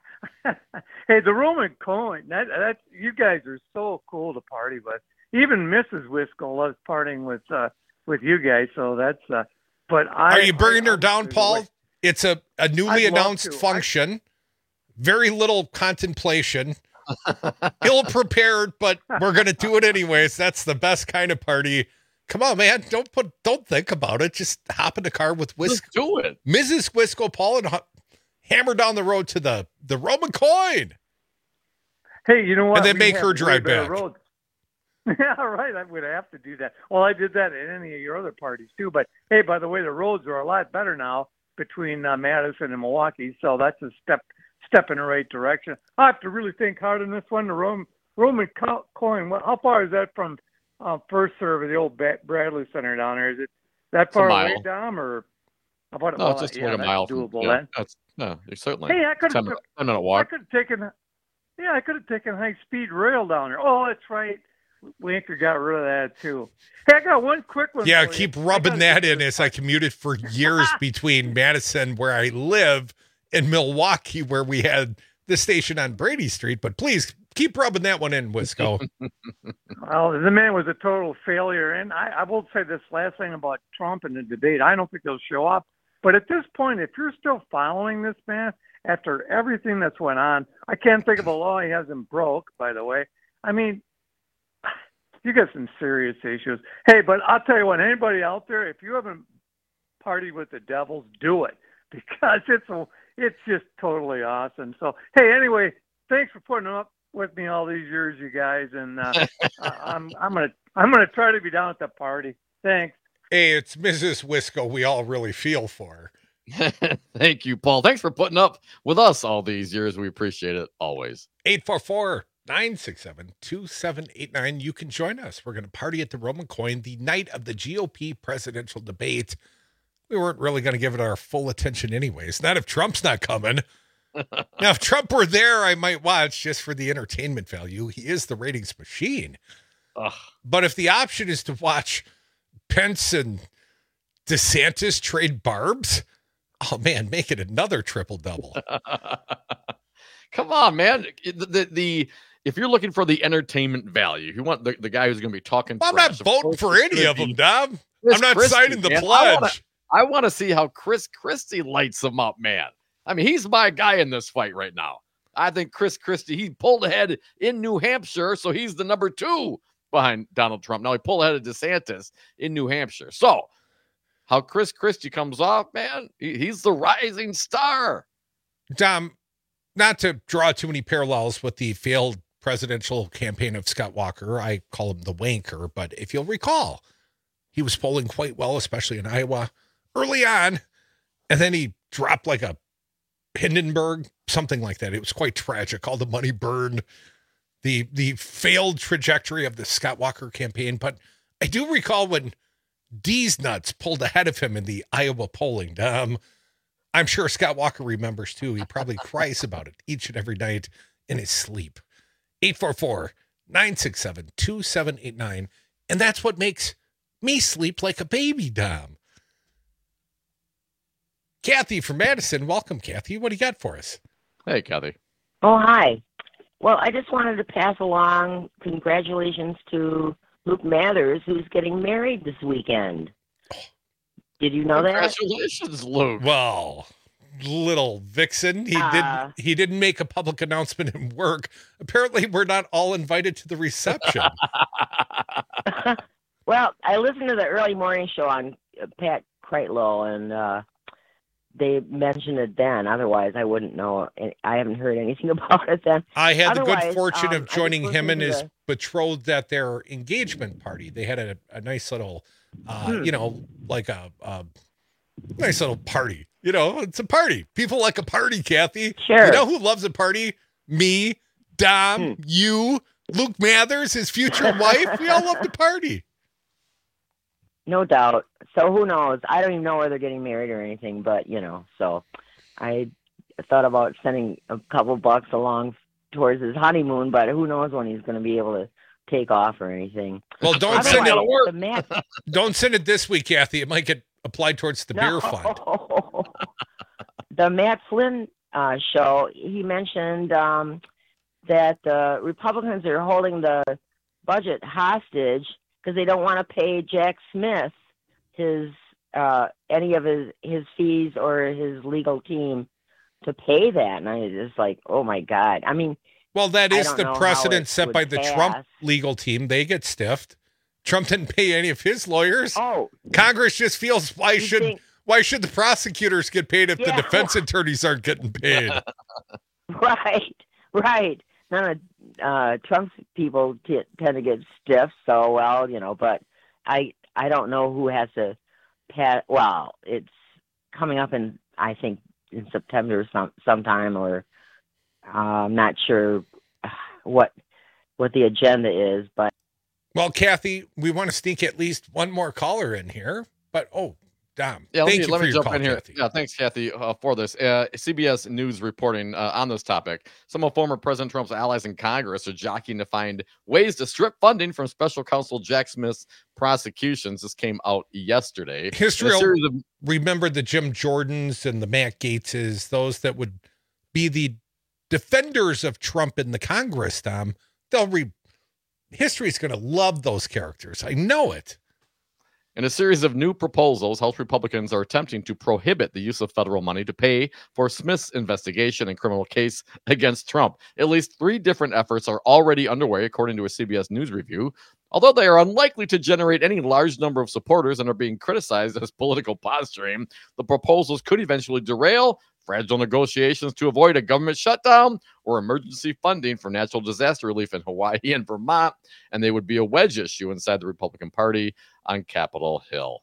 hey, the Roman coin, that you guys are so cool to party with. Even Mrs. Wisco loves partying with you guys, so that's but are you bringing her down, Paul? It's a newly announced function. Very little contemplation. Ill prepared, but we're gonna do it anyways. That's the best kind of party. Come on, man. Don't think about it. Just hop in the car with Wisco. Just do it. Mrs. Wisco, Paul, and hammer down the road to the Roman coin. Hey, you know what? And then make her drive back. Yeah, right. I would have to do that. Well, I did that at any of your other parties too. But hey, by the way, the roads are a lot better now between Madison and Milwaukee, so that's a step in the right direction. I have to really think hard on this one. The Roman coin. How far is that from First Serve, the old Bradley Center down there? Is it that far away, Dom, or about? No, it's just like a mile. Doable. Yeah, you're certainly. Hey, I could 10-minute walk. I could have taken high-speed rail down there. Oh, that's right. Winker got rid of that too. Hey, I got one quick one. Yeah, for keep you. rubbing that in as I commuted for years between Madison, where I live, and Milwaukee, where we had the station on Brady Street. But please keep rubbing that one in, Wisco. Well, the man was a total failure. And I will say this last thing about Trump and the debate. I don't think he'll show up. But at this point, if you're still following this man after everything that's went on, I can't think of a law he hasn't broke, by the way. I mean, you got some serious issues. Hey, but I'll tell you what, anybody out there, if you haven't partied with the Devils, do it, because it's just totally awesome. So, hey, anyway, thanks for putting up with me all these years, you guys, and I'm gonna try to be down at the party. Thanks. Hey, it's Mrs. Wisco we all really feel for. Thank you, Paul. Thanks for putting up with us all these years. We appreciate it always. 844-967-2789. You can join us. We're going to party at the Roman coin the night of the GOP presidential debate. We weren't really going to give it our full attention anyways. Not if Trump's not coming. Now, if Trump were there, I might watch just for the entertainment value. He is the ratings machine. Ugh. But if the option is to watch Pence and DeSantis trade barbs, oh man, make it another triple-double. Come on, man. If you're looking for the entertainment value, you want the guy who's going to be talking. Well, I'm not voting for any of them, Dom. I'm not signing the pledge. I want to see how Chris Christie lights him up, man. I mean, he's my guy in this fight right now. I think Chris Christie, he pulled ahead in New Hampshire, so he's the number 2 behind Donald Trump. Now he pulled ahead of DeSantis in New Hampshire. So how Chris Christie comes off, man, he's the rising star. Dom, not to draw too many parallels with the failed presidential campaign of Scott Walker, I call him the wanker, but if you'll recall, he was polling quite well, especially in Iowa early on, and then he dropped like a Hindenburg, something like that. It was quite tragic. All the money burned, the failed trajectory of the Scott Walker campaign. But I do recall when D's nuts pulled ahead of him in the Iowa polling. I'm sure Scott Walker remembers too. He probably cries about it each and every night in his sleep. 844-967-2789. And that's what makes me sleep like a baby, Dom. Kathy from Madison. Welcome, Kathy. What do you got for us? Hey, Kathy. Oh, hi. Well, I just wanted to pass along congratulations to Luke Mathers, who's getting married this weekend. Did you know that? Congratulations, Luke. Well, little vixen. He didn't make a public announcement in work. Apparently, we're not all invited to the reception. Well, I listened to the early morning show on Pat Kreitlow, and they mentioned it then. Otherwise, I wouldn't know. I haven't heard anything about it then. I had the Otherwise, good fortune of joining him and his the- betrothed at their engagement party. They had a nice little, like a nice little party. It's a party. People like a party, Kathy. Sure. You know who loves a party? Me, Dom, you, Luke Mathers, his future wife. We all love to party. No doubt. So who knows? I don't even know where they're getting married or anything, but so I thought about sending a couple bucks along towards his honeymoon, but who knows when he's going to be able to take off or anything. Well, don't send Otherwise, it. Don't send it this week, Kathy. It might get applied towards the beer fund. The Matt Flynn show, he mentioned that the Republicans are holding the budget hostage because they don't want to pay Jack Smith his any of his fees or his legal team to pay that. And I just like, oh my God. I mean, well, that is the know precedent how it set would by the pass. Trump legal team. They get stiffed. Trump didn't pay any of his lawyers. Oh, Congress just feels why should the prosecutors get paid if the defense attorneys aren't getting paid? Right. None of Trump's people tend to get stiff. So, but I don't know who has to pass. Well, it's coming up I think in September sometime, or I'm not sure what the agenda is, but. Well, Kathy, we want to sneak at least one more caller in here, but Dom, yeah, thank you let for me your jump call, in here. Kathy. Yeah, thanks, Kathy, for this. CBS News reporting on this topic. Some of former President Trump's allies in Congress are jockeying to find ways to strip funding from special counsel Jack Smith's prosecutions. This came out yesterday. History will remember the Jim Jordans and the Matt Gaetzes, those that would be the defenders of Trump in the Congress, Dom. History's going to love those characters. I know it. In a series of new proposals, House Republicans are attempting to prohibit the use of federal money to pay for Smith's investigation and criminal case against Trump. At least 3 different efforts are already underway, according to a CBS News review. Although they are unlikely to generate any large number of supporters and are being criticized as political posturing, the proposals could eventually derail fragile negotiations to avoid a government shutdown or emergency funding for natural disaster relief in Hawaii and Vermont, and they would be a wedge issue inside the Republican Party on Capitol Hill.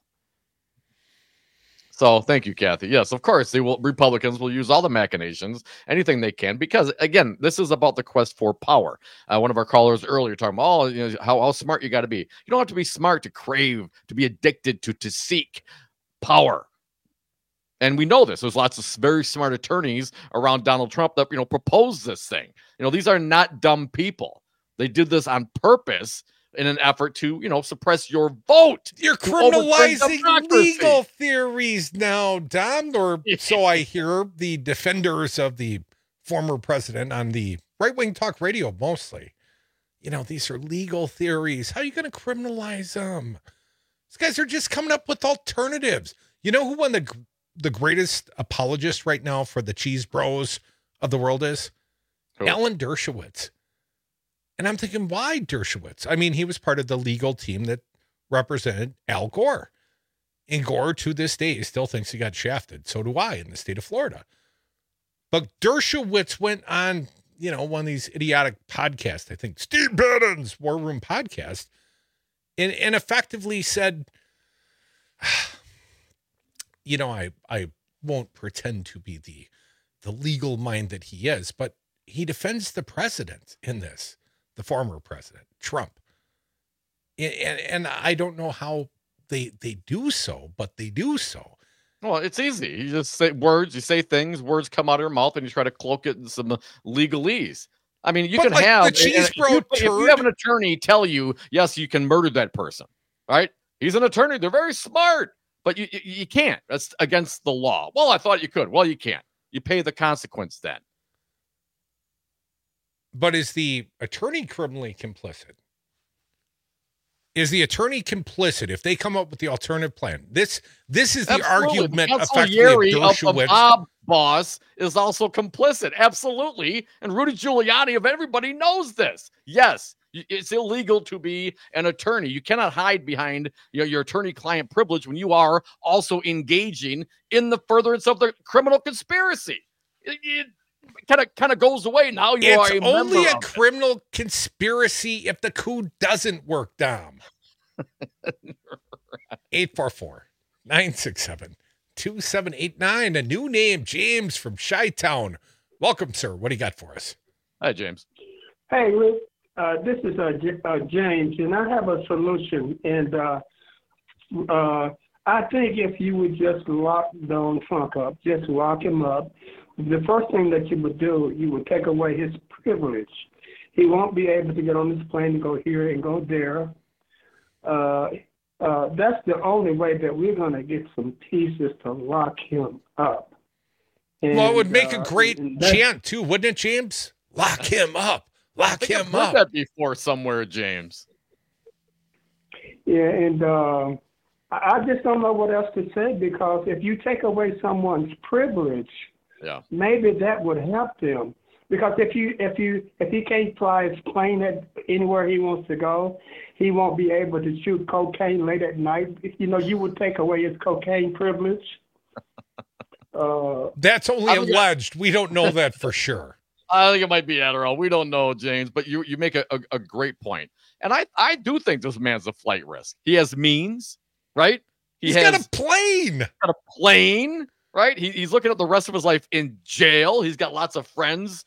So thank you, Kathy. Yes, of course, Republicans will use all the machinations, anything they can, because again, this is about the quest for power. One of our callers earlier talking about how smart you got to be. You don't have to be smart to crave, to be addicted to seek power. And we know this. There's lots of very smart attorneys around Donald Trump that, proposed this thing. These are not dumb people. They did this on purpose in an effort to, suppress your vote. You're criminalizing legal theories now, Dom, or so I hear the defenders of the former president on the right-wing talk radio mostly. These are legal theories. How are you going to criminalize them? These guys are just coming up with alternatives. You know who won the greatest apologist right now for the cheese bros of the world is? Who? Alan Dershowitz. And I'm thinking, why Dershowitz? I mean, he was part of the legal team that represented Al Gore. And Gore, to this day, still thinks he got shafted. So do I in the state of Florida. But Dershowitz went on, one of these idiotic podcasts, I think Steve Bannon's War Room podcast, and effectively said, I won't pretend to be the legal mind that he is, but he defends the president in this, the former president, Trump. And I don't know how they do so, but they do so. Well, it's easy. You just say words, you say things, words come out of your mouth, and you try to cloak it in some legalese. I mean, you can have the cheese bro if you have an attorney tell you, yes, you can murder that person, right? He's an attorney. They're very smart. But you can't. That's against the law. Well, I thought you could. Well, you can't. You pay the consequence then. But is the attorney criminally complicit? Is the attorney complicit if they come up with the alternative plan? This is the argument effectively of Dershowitz. The mob boss is also complicit. Absolutely. And Rudy Giuliani, of everybody, knows this. Yes, It's illegal to be an attorney. You cannot hide behind your attorney-client privilege when you are also engaging in the furtherance of the criminal conspiracy. It kind of goes away now. It's only a criminal conspiracy if the coup doesn't work, Dom. 844-967-2789. A new name, James from Chi-Town. Welcome, sir. What do you got for us? Hi, James. Hey, Rick. This is James, and I have a solution. And I think if you would just lock Donald Trump up, just lock him up, the first thing that you would do, you would take away his privilege. He won't be able to get on this plane and go here and go there. That's the only way that we're going to get some peace, is to lock him up. And, well, it would make a great chant, too, wouldn't it, James? Lock him up. Lock him I've heard that before somewhere, James. Yeah, and I just don't know what else to say, because if you take away someone's privilege, maybe that would help them. Because if he can't fly his plane anywhere he wants to go, he won't be able to shoot cocaine late at night. You would take away his cocaine privilege. That's only alleged. We don't know that for sure. I think it might be Adderall. We don't know, James, but you make a great point. And I do think this man's a flight risk. He has means, right? He's got a plane. Got a plane, right? He's looking at the rest of his life in jail. He's got lots of friends,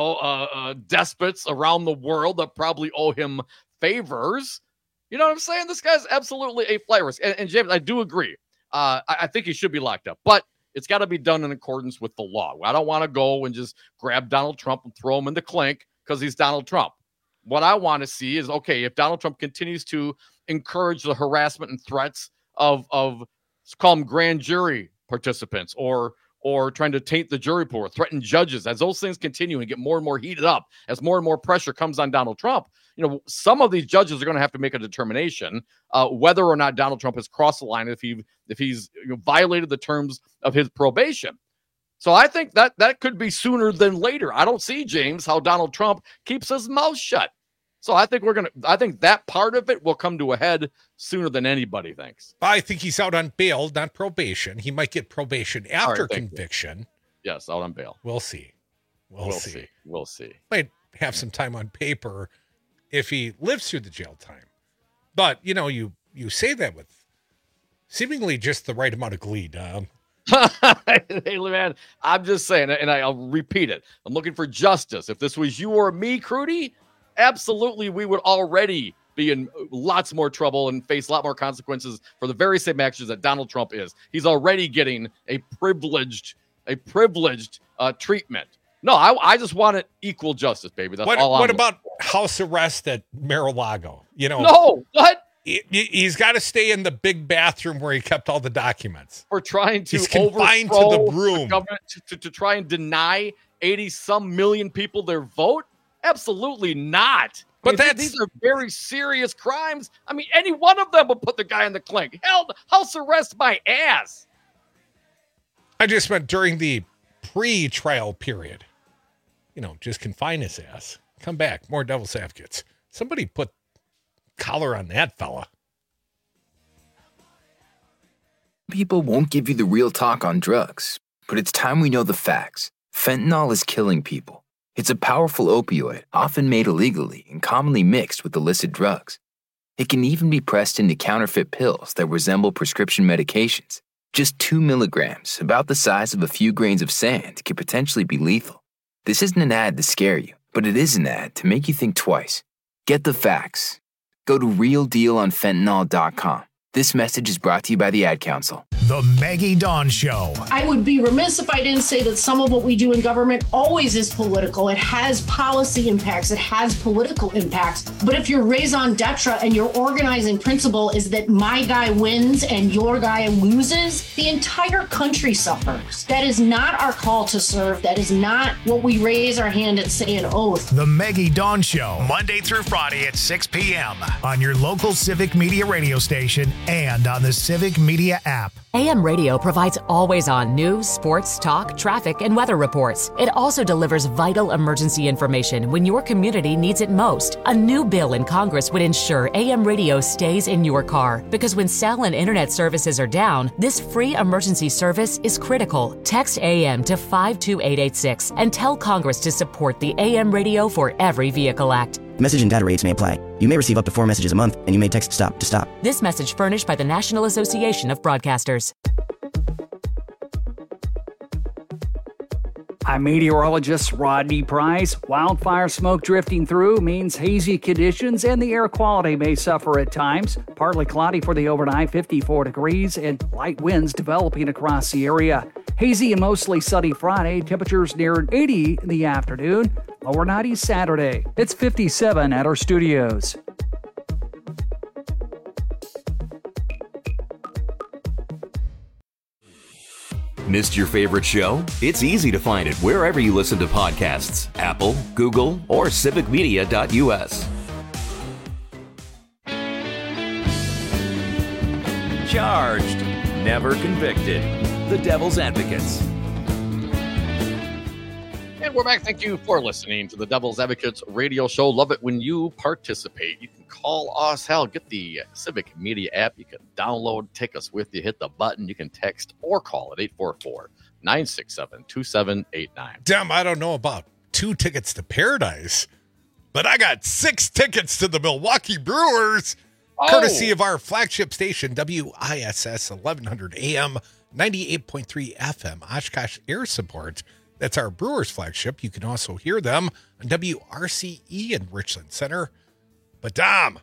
despots around the world that probably owe him favors. You know what I'm saying? This guy's absolutely a flight risk. And James, I do agree. I think he should be locked up, but it's got to be done in accordance with the law. I don't want to go and just grab Donald Trump and throw him in the clink because he's Donald Trump. What I want to see is, okay, if Donald Trump continues to encourage the harassment and threats of let's call them grand jury participants or trying to taint the jury pool, or threaten judges, as those things continue and get more and more heated up, as more and more pressure comes on Donald Trump, some of these judges are going to have to make a determination whether or not Donald Trump has crossed the line, if he's violated the terms of his probation. So I think that could be sooner than later. I don't see, James, how Donald Trump keeps his mouth shut. So I think that part of it will come to a head sooner than anybody thinks. I think he's out on bail, not probation. He might get probation after conviction. Yes, out on bail. We'll see. We'll see. We'll see. Might have some time on paper if he lives through the jail time. But, you say that with seemingly just the right amount of glee, Dom. Hey, man, I'm just saying, and I'll repeat it. I'm looking for justice. If this was you or me, Crudy, absolutely, we would already be in lots more trouble and face a lot more consequences for the very same actions that Donald Trump is. He's already getting a privileged treatment. No, I just wanted equal justice, baby. That's all. What about house arrest at Mar-a-Lago? No, what? He's got to stay in the big bathroom where he kept all the documents. For trying to he's confined to the room. The government to try and deny 80-some million people their vote? Absolutely not. But these are very serious crimes. I mean, any one of them would put the guy in the clink. Hell, house arrest my ass. I just meant during the pre-trial period. Just confine his ass. Come back. More devil's advocates. Somebody put collar on that fella. People won't give you the real talk on drugs, but it's time we know the facts. Fentanyl is killing people. It's a powerful opioid, often made illegally and commonly mixed with illicit drugs. It can even be pressed into counterfeit pills that resemble prescription medications. Just 2 milligrams, about the size of a few grains of sand, could potentially be lethal. This isn't an ad to scare you, but it is an ad to make you think twice. Get the facts. Go to realdealonfentanyl.com. This message is brought to you by the Ad Council. The Maggie Dawn Show. I would be remiss if I didn't say that some of what we do in government always is political. It has policy impacts. It has political impacts. But if your raison d'etre and your organizing principle is that my guy wins and your guy loses, the entire country suffers. That is not our call to serve. That is not what we raise our hand and say an oath. The Maggie Dawn Show, Monday through Friday at 6 p.m. on your local Civic Media radio station and on the Civic Media app. AM radio provides always-on news, sports, talk, traffic, and weather reports. It also delivers vital emergency information when your community needs it most. A new bill in Congress would ensure AM radio stays in your car, because when cell and internet services are down, this free emergency service is critical. Text AM to 52886 and tell Congress to support the AM Radio for Every Vehicle Act. Message and data rates may apply. You may receive up to 4 messages a month, and you may text STOP to stop. This message furnished by the National Association of Broadcasters. I'm meteorologist Rodney Price. Wildfire smoke drifting through means hazy conditions and the air quality may suffer at times. Partly cloudy for the overnight, 54 degrees, and light winds developing across the area. Hazy and mostly sunny Friday, temperatures near 80 in the afternoon. Lower 90s Saturday. It's 57 at our studios. Missed your favorite show? It's easy to find it wherever you listen to podcasts. Apple, Google, or civicmedia.us. Charged, never convicted. The Devil's Advocates. And we're back. Thank you for listening to the Devil's Advocates radio show. Love it when you participate. You can call us. Hell, get the Civic Media app. You can download, take us with you, hit the button. You can text or call at 844-967-2789. Damn, I don't know about 2 tickets to Paradise, but I got 6 tickets to the Milwaukee Brewers, courtesy of our flagship station, WISS 1100 AM, 98.3 FM, Oshkosh Air Support. That's our Brewers flagship. You can also hear them on WRCE in Richland Center. But Dom,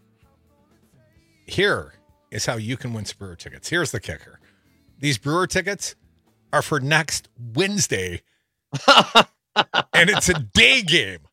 here is how you can win some Brewer tickets. Here's the kicker. These Brewer tickets are for next Wednesday, and it's a day game.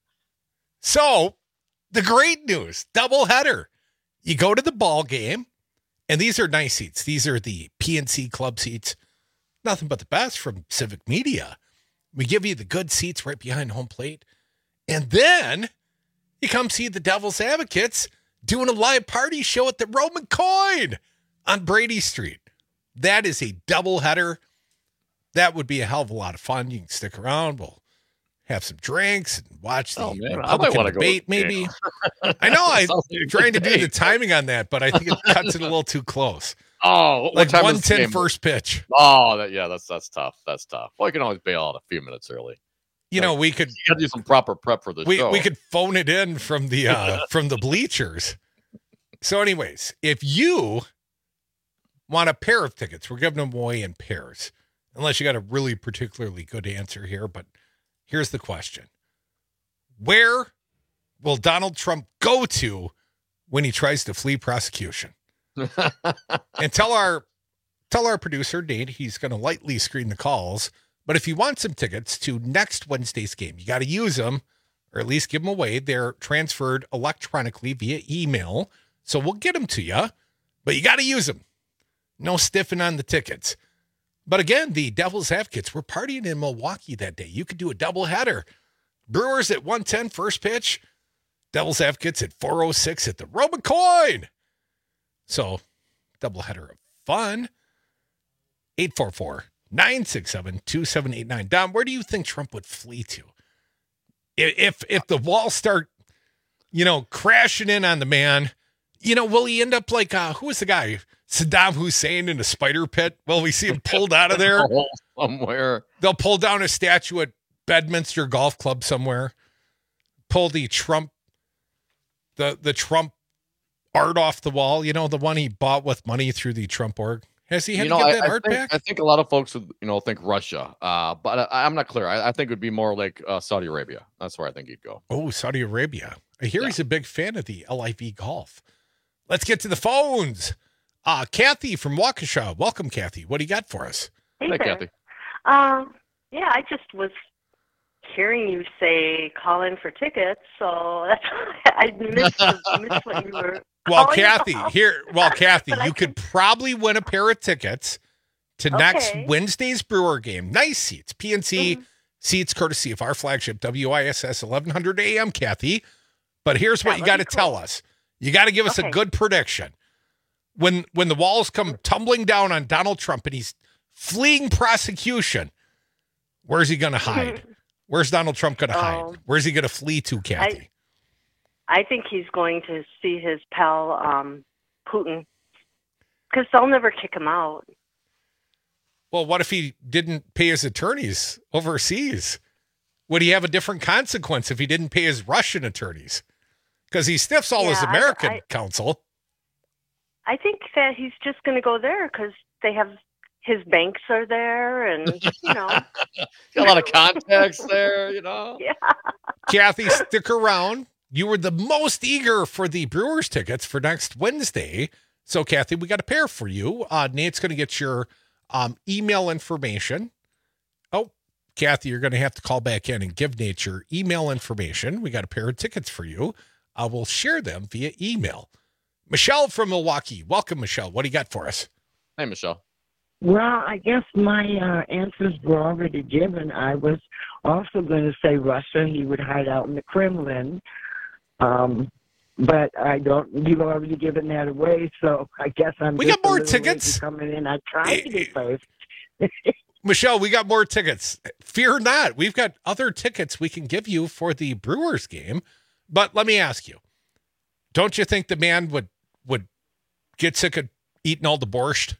So the great news, doubleheader. You go to the ball game, and these are nice seats. These are the PNC Club seats. Nothing but the best from Civic Media. We give you the good seats right behind home plate. And then you come see the Devil's Advocates doing a live party show at the Roman Coin on Brady Street. That is a doubleheader. That would be a hell of a lot of fun. You can stick around. We'll have some drinks and watch the Republican debate, maybe. I know I'm trying to do the timing on that, but I think it cuts it a little too close. Oh, like 1:10 first pitch. Oh, that's tough. That's tough. Well, you can always bail out a few minutes early. You know, we could do some proper prep for the show. We could phone it in from the from the bleachers. So, anyways, if you want a pair of tickets, we're giving them away in pairs, unless you got a really particularly good answer here. But here's the question: where will Donald Trump go to when he tries to flee prosecution? And tell our producer, Nate, he's going to lightly screen the calls. But if you want some tickets to next Wednesday's game, you got to use them, or at least give them away. They're transferred electronically via email. So we'll get them to you, but you got to use them. No stiffing on the tickets. But again, the Devil's Advocates, we're partying in Milwaukee that day. You could do a doubleheader. Brewers at 1:10 first pitch. Devil's Advocates at 4:06 at the Roman Coin. So, doubleheader of fun. 844-967-2789. Dom, where do you think Trump would flee to? If the walls start, crashing in on the man, will he end up like, who was the guy? Saddam Hussein in a spider pit? Will we see him pulled out of there? Somewhere. They'll pull down a statue at Bedminster Golf Club somewhere. Pull the Trump, the Trump art off the wall, the one he bought with money through the Trump org. Has he had to get that art back? I think a lot of folks would, think Russia, but I'm not clear. I think it would be more like Saudi Arabia. That's where I think he'd go. Oh, Saudi Arabia. I hear he's a big fan of the LIV golf. Let's get to the phones. Kathy from Waukesha. Welcome, Kathy. What do you got for us? Hey Kathy. Yeah, I just was hearing you say call in for tickets, so that's I missed what you were. Well, Kathy, you could probably win a pair of tickets to next Wednesday's Brewer game. Nice seats, PNC seats, courtesy of our flagship WISS 1100 AM, Kathy. But here's what you got to tell us. You got to give us a good prediction. when the walls come tumbling down on Donald Trump and he's fleeing prosecution, where's he going to hide? Where's Donald Trump going to hide? Where's he going to flee to, Kathy? I think he's going to see his pal Putin, because they'll never kick him out. Well, what if he didn't pay his attorneys overseas? Would he have a different consequence if he didn't pay his Russian attorneys? Because he stiffs all his American counsel. I think that he's just going to go there because they have his banks are there, and got a lot of contacts there. Yeah. Kathy, stick around. You were the most eager for the Brewers tickets for next Wednesday. So, Kathy, we got a pair for you. Nate's going to get your email information. Oh, Kathy, you're going to have to call back in and give Nate your email information. We got a pair of tickets for you. We'll share them via email. Michelle from Milwaukee. Welcome, Michelle. What do you got for us? Hey, Michelle. Well, I guess my answers were already given. I was also going to say Russia. He would hide out in the Kremlin. But I don't. You've already given that away, so I guess We got more tickets coming in. I tried to be first. Michelle, we got more tickets. Fear not. We've got other tickets we can give you for the Brewers game. But let me ask you, don't you think the man would get sick of eating all the borscht?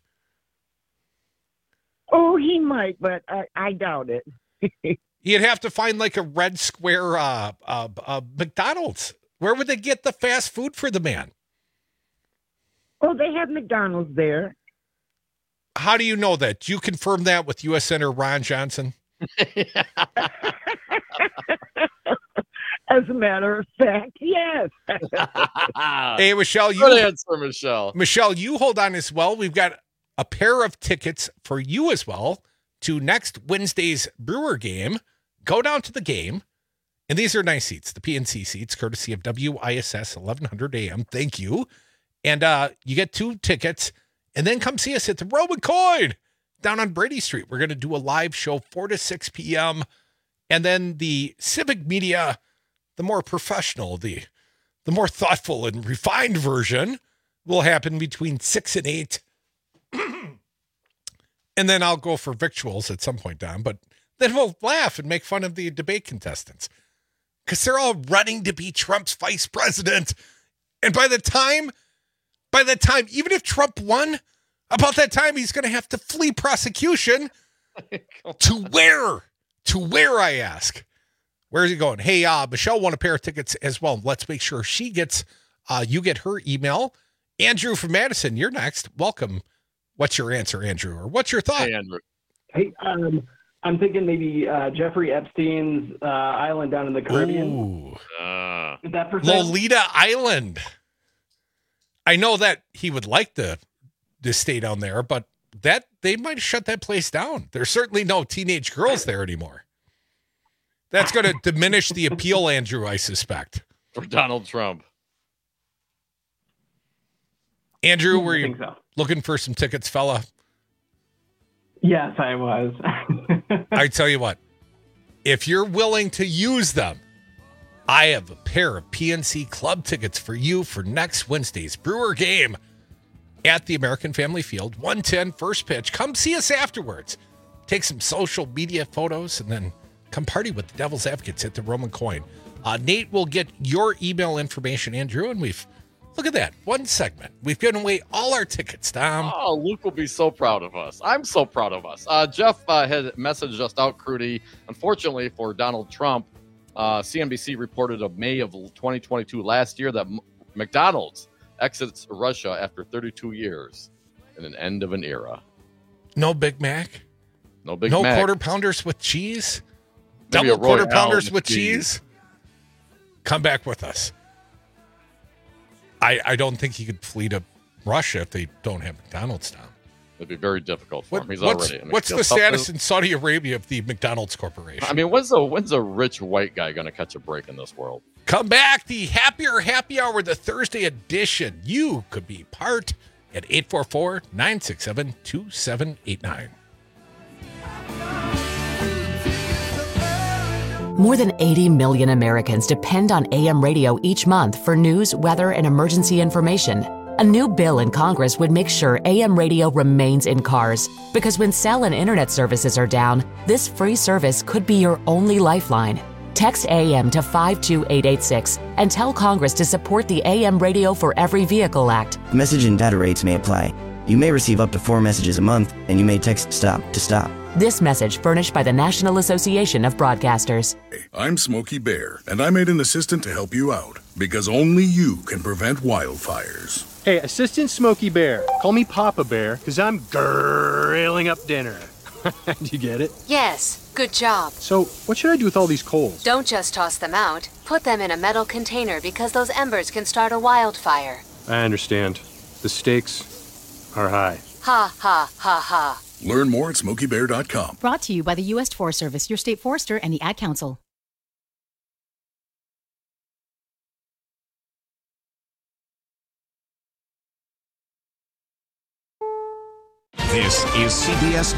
Oh, he might, but I doubt it. You'd have to find like a red square McDonald's. Where would they get the fast food for the man? Oh, they have McDonald's there. How do you know that? Do you confirm that with U.S. Senator Ron Johnson? As a matter of fact, yes. Hey, Michelle. Good answer, Michelle. Michelle, you hold on as well. We've got a pair of tickets for you as well to next Wednesday's Brewer game. Go down to the game. And these are nice seats, the PNC seats, courtesy of WISS 1100 AM. Thank you. And you get 2 tickets. And then come see us at the Roman Coin down on Brady Street. We're going to do a live show 4 to 6 p.m. And then the Civic Media, the more professional, the more thoughtful and refined version will happen between 6 and 8. And then I'll go for victuals at some point down. But then we'll laugh and make fun of the debate contestants because they're all running to be Trump's vice president. And by the time, even if Trump won, about that time, he's going to have to flee prosecution to where? To where, I ask? Where is he going? Hey, Michelle won a pair of tickets as well. Let's make sure she gets, you get her email. Andrew from Madison, you're next. Welcome. What's your answer, Andrew? Or what's your thought? Hey, Andrew. Hey, I'm thinking maybe Jeffrey Epstein's island down in the Caribbean. Is that for sale? Lolita Island. I know that he would like to stay down there, but that they might shut that place down. There's certainly no teenage girls there anymore. That's going to diminish the appeal, Andrew, I suspect. For Donald Trump. Andrew, were you looking for some tickets, fella? Yes, I was. I tell you what, if you're willing to use them, I have a pair of PNC Club tickets for you for next Wednesday's Brewer game at the American Family Field, 1:10 first pitch. Come see us afterwards. Take some social media photos and then come party with the Devil's Advocates at the Roman Coin. Nate will get your email information, Andrew, and look at that, one segment. We've given away all our tickets, Tom. Oh, Luke will be so proud of us. I'm so proud of us. Jeff had messaged us out, Crudy. Unfortunately for Donald Trump, CNBC reported of May of 2022 last year that McDonald's exits Russia after 32 years and an end of an era. No Big Mac? No Big Mac. No Quarter Pounders with cheese? Maybe Double Quarter Pounders with cheese? Come back with us. I don't think he could flee to Russia if they don't have McDonald's down. It'd be very difficult for him. He's What's the status in Saudi Arabia of the McDonald's Corporation? I mean, when's a rich white guy going to catch a break in this world? Come back, the Happier Happy Hour, the Thursday edition. You could be part at 844-967-2789. More than 80 million Americans depend on AM radio each month for news, weather, and emergency information. A new bill in Congress would make sure AM radio remains in cars, because when cell and internet services are down, this free service could be your only lifeline. Text AM to 52886 and tell Congress to support the AM Radio for Every Vehicle Act. Message and data rates may apply. You may receive up to 4 messages a month, and you may text STOP to stop. This message furnished by the National Association of Broadcasters. I'm Smokey Bear, and I made an assistant to help you out, because only you can prevent wildfires. Hey, Assistant Smokey Bear, call me Papa Bear, because I'm grilling up dinner. Do you get it? Yes, good job. So, what should I do with all these coals? Don't just toss them out. Put them in a metal container because those embers can start a wildfire. I understand. The stakes are high. Ha, ha, ha, ha. Learn more at SmokeyBear.com. Brought to you by the U.S. Forest Service, your state forester, and the Ad Council. This is CBS